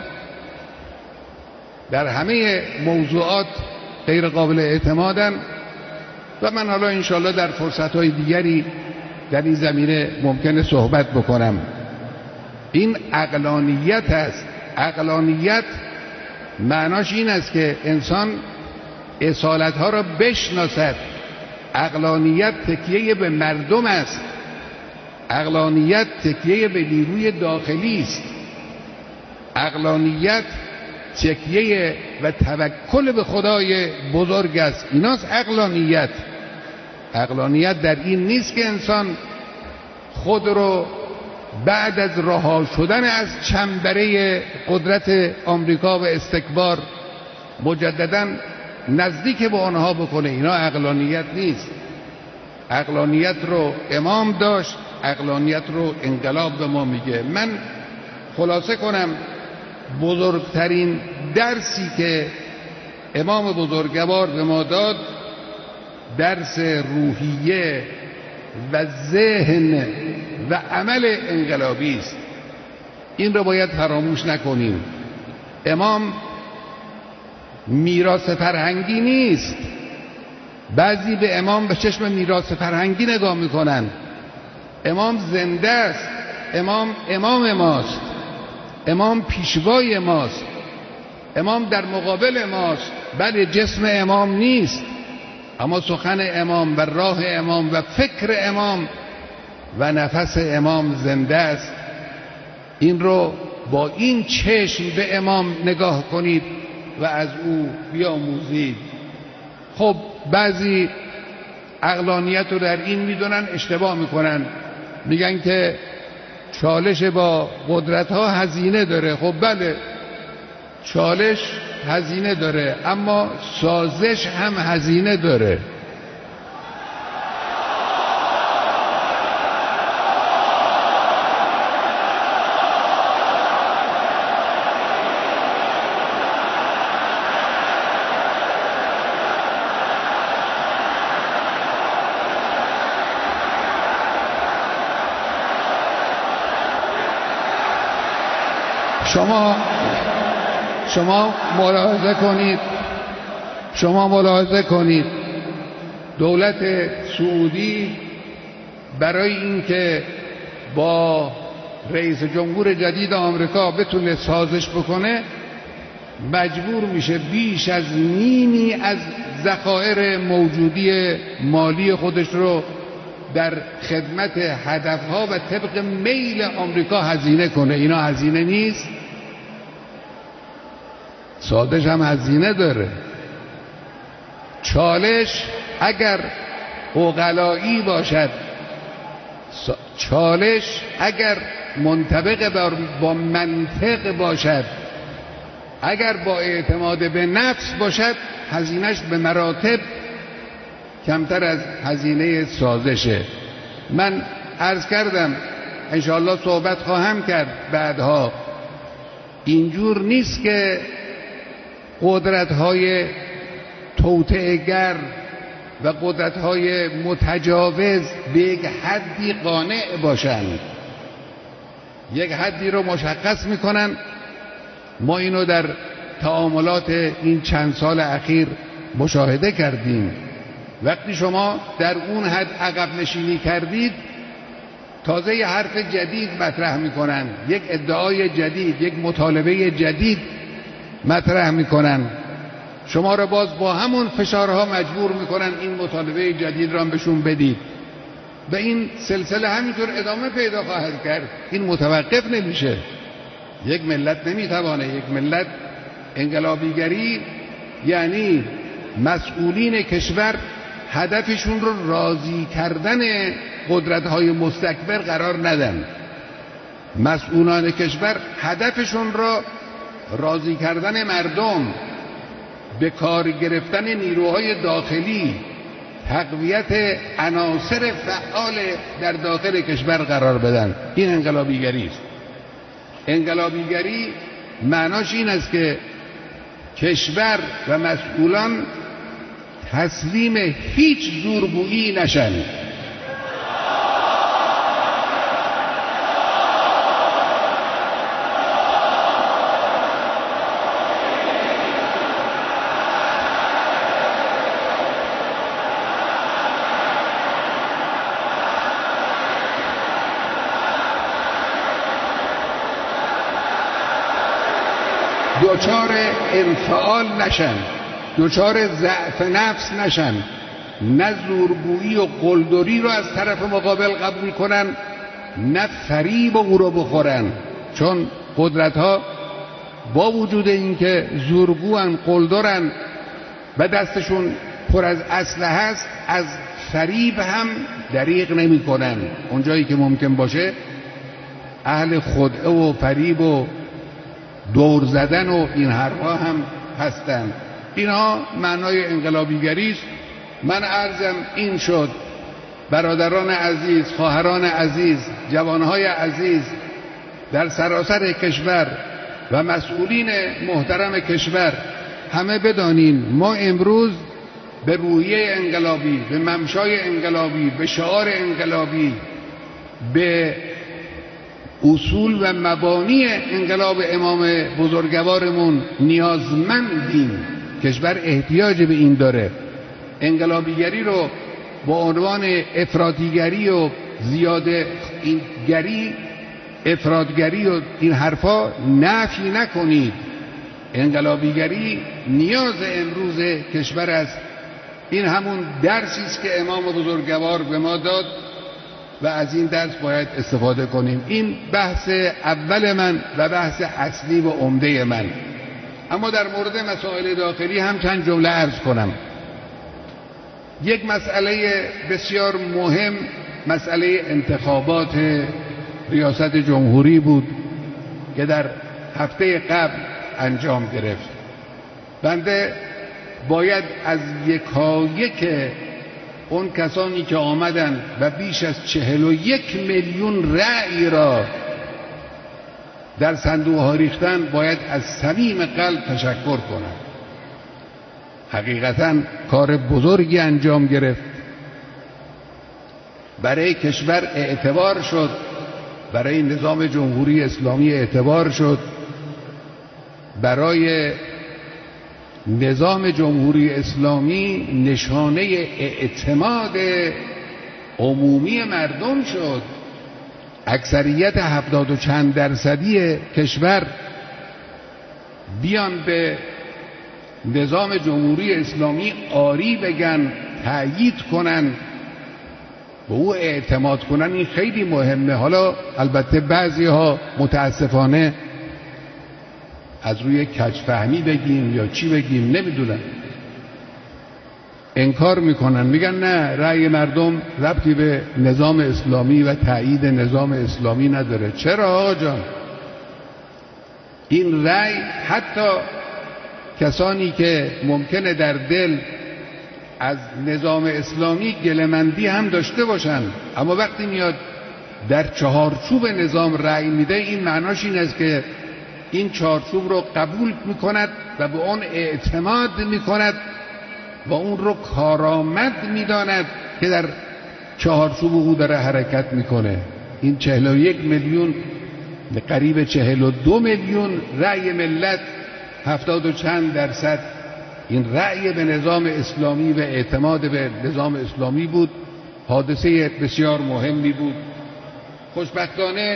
در همه موضوعات غیر قابل اعتمادن و من حالا انشاءالله در فرصت‌های دیگری در این زمینه ممکنه صحبت بکنم. این عقلانیت است. عقلانیت معناش این است که انسان اصالت‌ها را بشناسد. عقلانیت تکیه به مردم است. عقلانیت تکیه به نیروی داخلی است. عقلانیت تکیه و توکل به خدای بزرگ است. ایناست عقلانیت. عقلانیت در این نیست که انسان خود رو بعد از رها شدن از چنبره قدرت آمریکا و استکبار مجددا نزدیک به آنها بکنه. اینا عقلانیت نیست. عقلانیت رو امام داشت، عقلانیت رو انقلاب به ما میگه. من خلاصه کنم، بزرگترین درسی که امام بزرگوار به ما داد درس روحیه و ذهن و عمل انقلابی است. این رو باید فراموش نکنیم. امام میراث فرهنگی نیست. بعضی به امام به چشم میراث فرهنگی نگاه میکنن. امام زنده است. امام ماست. امام پیشوای ماست. امام در مقابل ماست. بله جسم امام نیست، اما سخن امام و راه امام و فکر امام و نفس امام زنده است. این رو با این چشم به امام نگاه کنید و از او بیاموزید. خب بعضی عقلانیت رو در این میدونن، اشتباه میکنن، میگن که چالش با قدرت ها هزینه داره. خب بله چالش هزینه داره، اما سازش هم هزینه داره. شما ملاحظه کنید دولت سعودی برای اینکه با رئیس جمهور جدید آمریکا بتونه سازش بکنه مجبور میشه بیش از نیمی از ذخایر موجودی مالی خودش رو در خدمت هدفها و طبق میل آمریکا هزینه کنه. اینا هزینه نیست؟ سازش هم هزینه داره. چالش اگر عقلایی باشد، چالش اگر منطبق با منطق باشد، اگر با اعتماد به نفس باشد، هزینهش به مراتب کمتر از هزینه سازشه. من عرض کردم انشاءالله صحبت خواهم کرد بعدها. اینجور نیست که قدرت‌های توطئه‌گر و قدرت‌های متجاوز به یک حدی قانع باشند، یک حدی رو مشخص میکنن. ما اینو در تعاملات این چند سال اخیر مشاهده کردیم. وقتی شما در اون حد عقب نشینی کردید، تازه یه حرف جدید مطرح میکنن، یک ادعای جدید، یک مطالبه جدید مطرح میکنن. شما را باز با همون فشارها مجبور میکنن این مطالبه جدید را بهشون بدید. به این سلسله همینطور ادامه پیدا خواهد کرد. این متوقف نمیشه. یک ملت نمیتوانه، یک ملت انقلابیگری یعنی مسئولین کشور هدفشون رو راضی کردن قدرت‌های مستکبر قرار ندن. مسئولان کشور هدفشون را راضی کردن مردم، به کار گرفتن نیروهای داخلی، تقویت عناصر فعال در داخل کشور قرار بدن. این انقلابیگری است. انقلابیگری معناش این است که کشور و مسئولان تسلیم هیچ زورگویی نشن. دوچار انفعال نشن، دوچار ضعف نفس نشن، نه زورگویی و قلدری رو از طرف مقابل قبول کنن، نه فریب او رو بخورن، چون قدرت ها با وجود اینکه زورگوان، قلدرن و دستشون پر از اسلحه هست، از فریب هم دریغ نمی کنن. اونجایی که ممکن باشه اهل خدعه و فریب و دور زدن و این حرفا هم هستن. اینها معنای انقلابیگری است. من عرضم این شد برادران عزیز، خواهران عزیز، جوانهای عزیز در سراسر کشور و مسئولین محترم کشور، همه بدانین ما امروز به روحیه انقلابی، به ممشای انقلابی، به شعار انقلابی، به اصول و مبانی انقلاب امام بزرگوارمون نیازمندیم. کشور احتیاج به این داره. انقلابیگری رو با عنوان افراطیگری و زیاده گری، افراطگری و این حرفا نفی نکنید. انقلابیگری نیاز امروز کشور است. این همون درسی است که امام بزرگوار به ما داد و از این درس باید استفاده کنیم. این بحث اول من و بحث اصلی و عمده من. اما در مورد مسائل داخلی هم چند جمله عرض کنم. یک مسئله بسیار مهم مسئله انتخابات ریاست جمهوری بود که در هفته قبل انجام گرفت. بنده باید از یکایک اون کسانی که آمدن و بیش از 41 میلیون رأی را در صندوق ها ریختن باید از صمیم قلب تشکر کنم. حقیقتا کار بزرگی انجام گرفت. برای کشور اعتبار شد، برای نظام جمهوری اسلامی اعتبار شد، برای نظام جمهوری اسلامی نشانه اعتماد عمومی مردم شد. اکثریت 70 و چند درصدی کشور بیان به نظام جمهوری اسلامی آری بگن، تأیید کنن، به او اعتماد کنن. این خیلی مهمه. حالا البته بعضی ها متاسفانه از روی کج‌فهمی بگیم یا چی بگیم نمیدونم انکار میکنن، میگن نه رأی مردم ربطی به نظام اسلامی و تأیید نظام اسلامی نداره. چرا آقا جان؟ این رأی حتی کسانی که ممکنه در دل از نظام اسلامی گله‌مندی هم داشته باشن، اما وقتی میاد در چهارچوب نظام رأی میده، این معناش این است که این چارچوب رو قبول میکند و به اون اعتماد میکند و اون رو کارآمد میداند که در چهارچوب او داره حرکت میکنه. این 41 میلیون قریب 42 میلیون رأی ملت، 70 و چند درصد این رأی به نظام اسلامی و اعتماد به نظام اسلامی بود. حادثه بسیار مهمی بود. خوشبختانه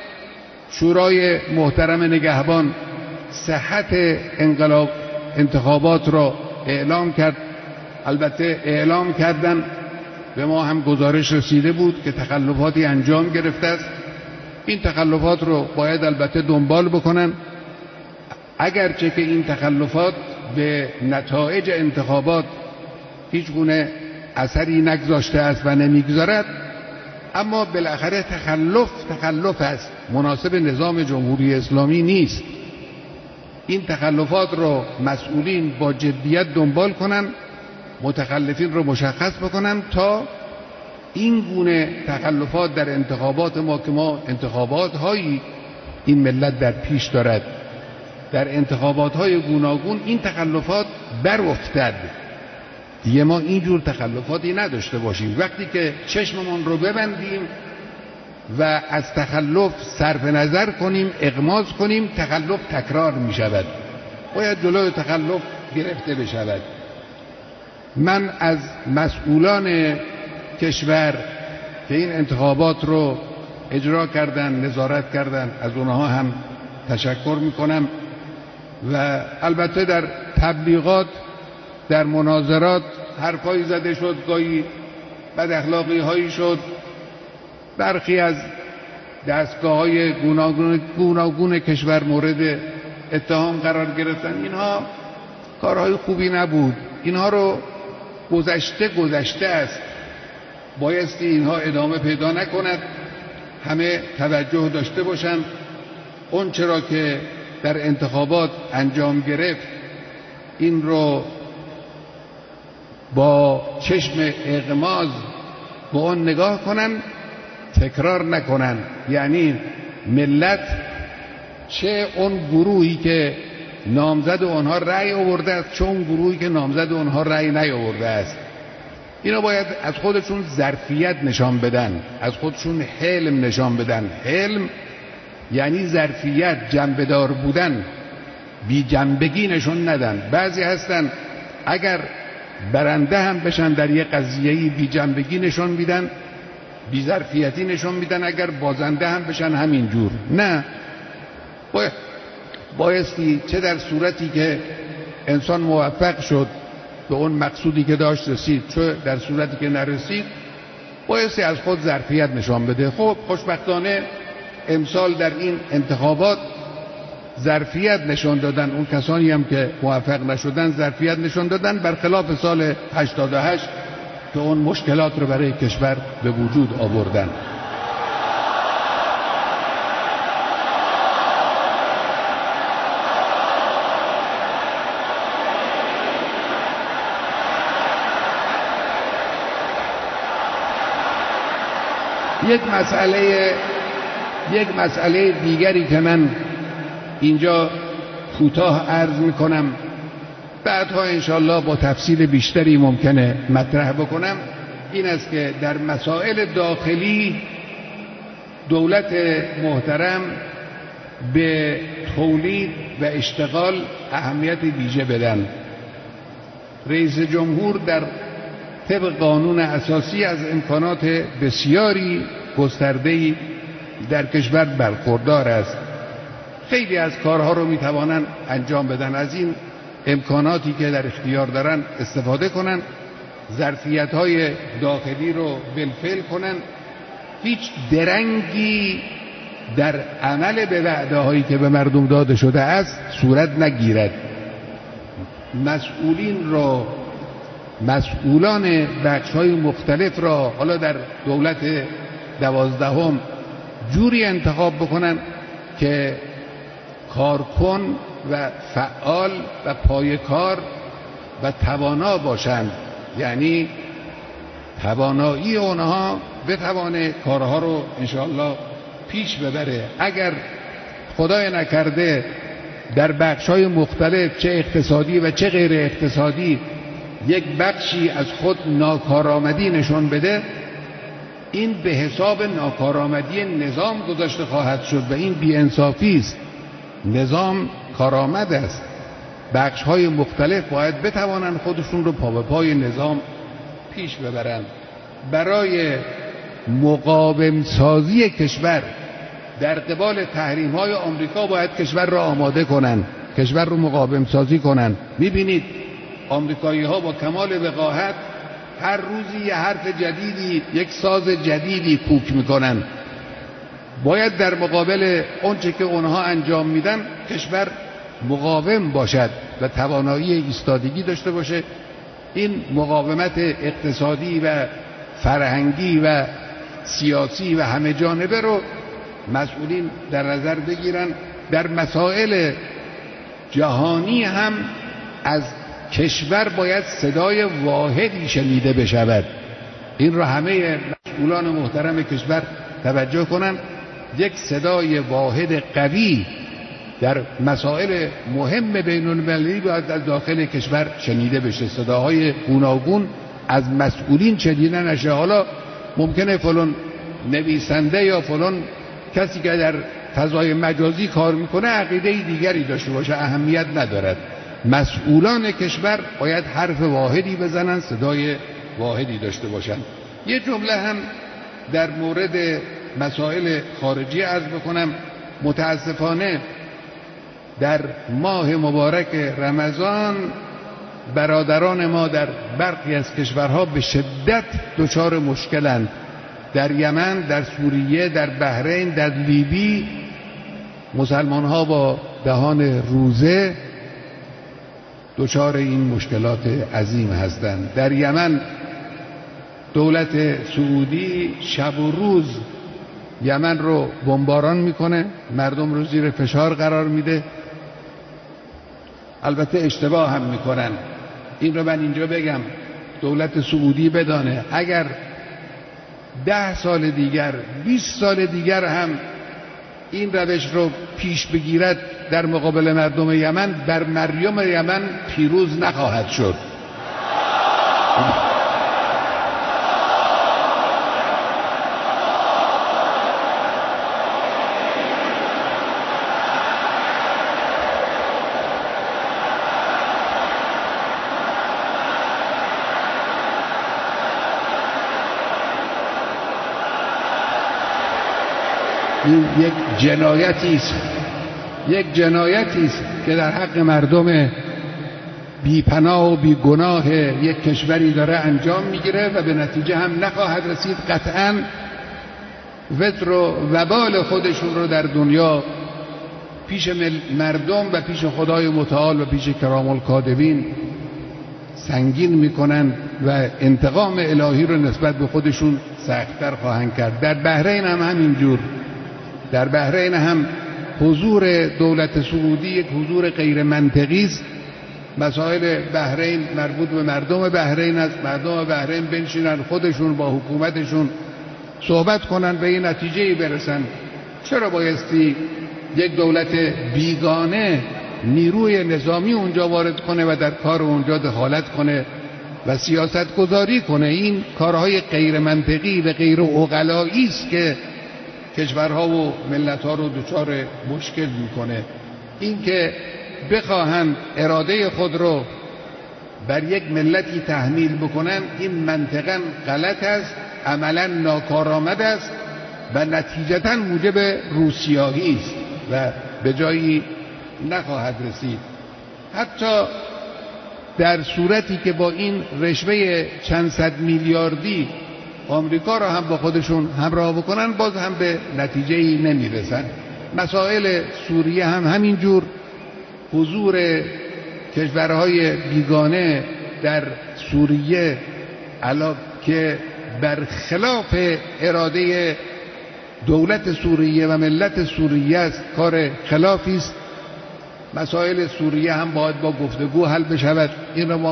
شورای محترم نگهبان صحت انتخابات را اعلام کرد. البته اعلام کردن، به ما هم گزارش رسیده بود که تخلفاتی انجام گرفته است. این تخلفات رو باید البته دنبال بکنن، اگرچه که این تخلفات به نتایج انتخابات هیچ گونه اثری نگذاشته است و نمیگذارد، اما بالاخره تخلف است، مناسب نظام جمهوری اسلامی نیست. این تخلفات رو مسئولین با جدیت دنبال کنن، متخلفین رو مشخص بکنن تا این گونه تخلفات در انتخابات ما، که ما انتخابات هایی این ملت در پیش دارد، در انتخابات های گوناگون این تخلفات برافتد. دیگه ما اینجور تخلفاتی نداشته باشیم. وقتی که چشممون رو ببندیم و از تخلف صرف نظر کنیم، اغماض کنیم، تخلف تکرار می شود. باید جلوی تخلف گرفته بشود. من از مسئولان کشور که این انتخابات رو اجرا کردن، نظارت کردن، از اونها هم تشکر می کنم. و البته در تبلیغات، در مناظرات حرفایی زده شد، گاهی بد اخلاقی هایی شد. برخی از دستگاه‌های گوناگون کشور مورد اتهام قرار گرفتن. اینها کارهای خوبی نبود. اینها رو گذشته است. بایستی اینها ادامه پیدا نکند. همه توجه داشته باشند. اون چرا که در انتخابات انجام گرفت این رو با چشم اغماض به اون نگاه کنن، تکرار نکنن. یعنی ملت چه اون گروهی که نامزد اونها رأی آورده است، چه اون گروهی که نامزد اونها رأی نیاورده است، اینا باید از خودشون ظرفیت نشان بدن، از خودشون حلم نشان بدن. حلم یعنی ظرفیت، جنبه‌دار بودن، بی جنبگی نشون ندن. بعضی هستن اگر برنده هم بشن در یک قضیه‌ای بی جنبگی نشون میدن، بی ظرفیتی نشون میدن. اگر بازنده هم بشن همینجور. نه، بایستی چه در صورتی که انسان موفق شد به اون مقصودی که داشت رسید، چه در صورتی که نرسید، بایستی از خود ظرفیت نشان بده. خب خوشبختانه امسال در این انتخابات ظرفیت نشان دادن. اون کسانی هم که موفق نشدن ظرفیت نشان دادن، برخلاف سال 88 که اون مشکلات رو برای کشور به وجود آوردن. یک مسئله دیگری که من اینجا کوتاه عرض میکنم، بعدها انشالله با تفصیل بیشتری ممکنه مطرح بکنم، این است که در مسائل داخلی دولت محترم به تولید و اشتغال اهمیت ویژه بدن. رئیس جمهور در طبق قانون اساسی از امکانات بسیاری گسترده‌ای در کشور برخوردار است. خیلی از کارها رو میتوانند انجام بدن. از این امکاناتی که در اختیار دارن استفاده کنن، ظرفیت‌های داخلی رو بالفعل کنن، هیچ درنگی در عمل به وعده‌هایی که به مردم داده شده است صورت نگیرد. مسئولان بخش‌های مختلف را حالا در دولت 12 جوری انتخاب بکنن که کارکن و فعال و پایه‌کار و توانا باشند. یعنی توانایی اونها بتوانه کارها رو انشاءالله پیش ببره. اگر خدای نکرده در بخش‌های مختلف چه اقتصادی و چه غیر اقتصادی یک بخشی از خود ناکارآمدی نشون بده، این به حساب ناکارآمدی نظام گذاشته خواهد شد و این بی‌انصافی است. نظام کارآمد است. بخش‌های مختلف باید بتوانند خودشون رو پا به پای نظام پیش ببرند. برای مقاوم سازی کشور در قبال تحریم‌های آمریکا باید کشور را آماده کنند، کشور رو مقاوم سازی کنند. می‌بینید آمریکایی‌ها با کمال وقاحت هر روزی یه حرف جدیدی، یک ساز جدیدی کوک میکنن. باید در مقابل اونچه که اونها انجام میدن کشور مقاوم باشد و توانایی ایستادگی داشته باشه. این مقاومت اقتصادی و فرهنگی و سیاسی و همه جانبه رو مسئولین در نظر بگیرن. در مسائل جهانی هم از کشور باید صدای واحدی شنیده بشود. این را همه مسئولان محترم کشور توجه کنند. یک صدای واحد قوی در مسائل مهم بین المللی باید از داخل کشور شنیده بشه. صداهای گوناگون از مسئولین شنیده نشه. حالا ممکنه فلان نویسنده یا فلان کسی که در فضای مجازی کار میکنه عقیده دیگری داشته باشه، اهمیت ندارد. مسئولان کشور باید حرف واحدی بزنن، صدای واحدی داشته باشن. یه جمله هم در مورد مسائل خارجی عرض بکنم. متاسفانه در ماه مبارک رمضان برادران ما در برخی از کشورها به شدت دچار مشکلند. در یمن، در سوریه، در بحرین، در لیبی مسلمان ها با دهان روزه دچار این مشکلات عظیم هستند. در یمن دولت سعودی شب و روز یمن رو بمباران میکنه، مردم رو زیر فشار قرار میده. البته اشتباه هم میکنن. این رو من اینجا بگم، دولت سعودی بدانه اگر 10 سال دیگر 20 سال دیگر هم این روش رو پیش بگیرد در مقابل مردم یمن، بر مریم یمن پیروز نخواهد شد. این یک جنایتی است که در حق مردم بی‌پناه و بی‌گناه یک کشوری داره انجام میگیره و به نتیجه هم نخواهد رسید. قطعاً وزر و وبال خودشون رو در دنیا پیش مردم و پیش خدای متعال و پیش کرام الکاتبین سنگین میکنن و انتقام الهی رو نسبت به خودشون سخت‌تر خواهند کرد. در بحرین هم همینجور. در بحرین هم حضور دولت سعودی یک حضور غیر منطقی است. مسائل بحرین مربوط به مردم بحرین است. مردم بحرین بنشینن خودشون با حکومتشون صحبت کنن به این نتیجه‌ای برسن. چرا بایستی یک دولت بیگانه نیروی نظامی اونجا وارد کنه و در کار اونجا دخالت کنه و سیاست گذاری کنه؟ این کارهای غیر منطقی و غیر عقلایی است که کشورها و ملتها رو دچار مشکل میکنه. این که بخواهند اراده خود رو بر یک ملتی تحمیل بکنن، این منطقاً غلط است، عملاً ناکارآمد است و نتیجتاً موجب روسیاهی است و به جایی نخواهد رسید. حتی در صورتی که با این رشوه چند صد میلیاردی آمریکا را هم با خودشون همراه بکنن، باز هم به نتیجه‌ای نمیرسن. مسائل سوریه هم همینجور. حضور کشورهای بیگانه در سوریه که برخلاف اراده دولت سوریه و ملت سوریه است، کار خلافی است. مسائل سوریه هم باید با گفتگو حل بشود. این را ما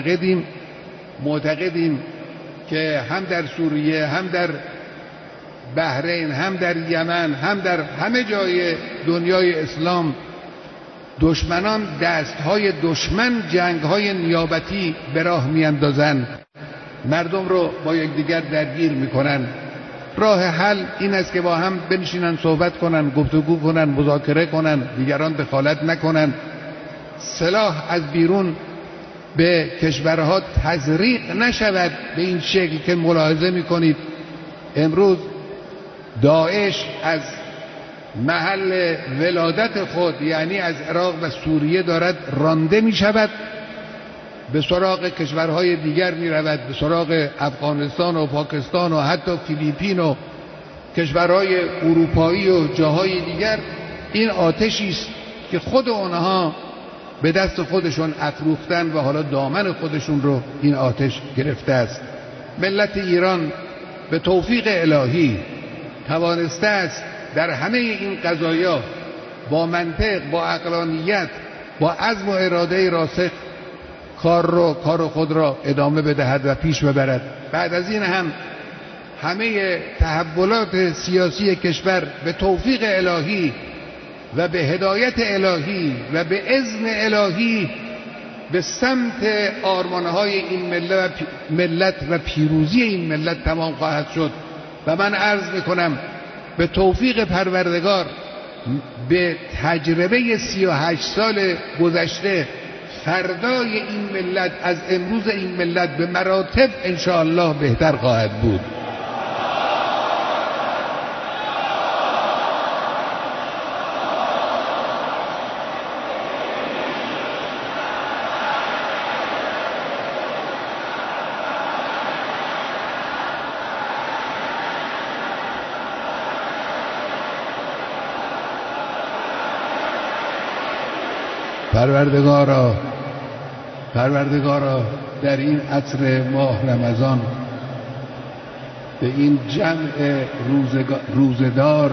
معتقدیم که هم در سوریه، هم در بحرین، هم در یمن، هم در همه جای دنیای اسلام دشمنان دستهای دشمن جنگهای نیابتی به راه میاندازند، مردم رو با یکدیگر درگیر میکنن. راه حل این است که با هم بنشینن، صحبت کنن، گفتگو کنن، مذاکره کنن، دیگران دخالت نکنن، سلاح از بیرون به کشورها تزریق نشود به این شکل که ملاحظه میکنید امروز داعش از محل ولادت خود، یعنی از عراق و سوریه، دارد رانده میشود، به سراغ کشورهای دیگر میرود، به سراغ افغانستان و پاکستان و حتی فیلیپین و کشورهای اروپایی و جاهای دیگر. این آتشی است که خود آنها به دست خودشون افروختن و حالا دامن خودشون رو این آتش گرفته است. ملت ایران به توفیق الهی توانسته است در همه این قضایا با منطق، با عقلانیت، با عزم و اراده راسخ کار خود را ادامه بدهد و پیش ببرد. بعد از این هم همه تحولات سیاسی کشور به توفیق الهی و به هدایت الهی و به اذن الهی به سمت آرمانهای این ملت و پیروزی این ملت تمام خواهد شد. و من عرض میکنم به توفیق پروردگار، به تجربه 38 سال گذشته، فردای این ملت از امروز این ملت به مراتب انشاءالله بهتر خواهد بود. پروردگارا در این عصر ماه رمضان به این جمع روزدار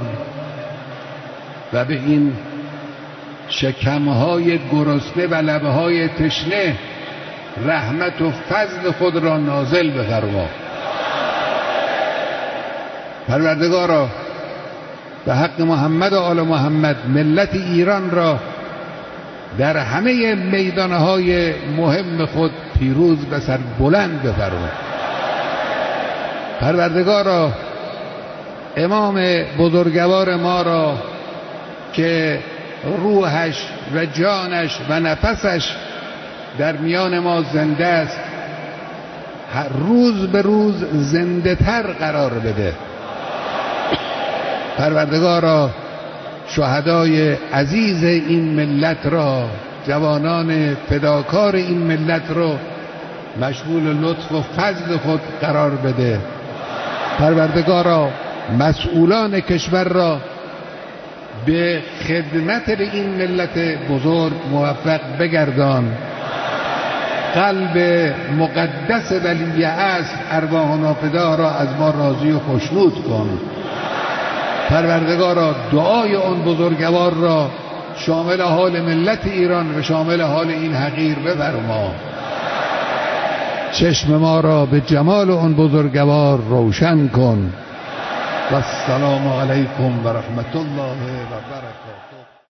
و به این شکمهای گرسنه و لبهای تشنه رحمت و فضل خود را نازل بفرما. پروردگارا به حق محمد و آل محمد ملت ایران را در همه میدانهای مهم خود پیروز و سربلند بفرما. پروردگارا امام بزرگوار ما را که روحش و جانش و نفسش در میان ما زنده است روز به روز زنده تر قرار بده. پروردگارا شهدای عزیز این ملت را، جوانان فداکار این ملت را مشمول لطف و فضل خود قرار بده. پروردگارا مسئولان کشور را به خدمت به این ملت بزرگ موفق بگردان. قلب مقدس ولی اصل ارواح نافده را از ما راضی و خوشنود کن. پروردگارا دعای آن بزرگوار را شامل حال ملت ایران و شامل حال این حقیر بفرما. چشم ما را به جمال آن بزرگوار روشن کن. و السلام علیکم و رحمت الله و برکاته.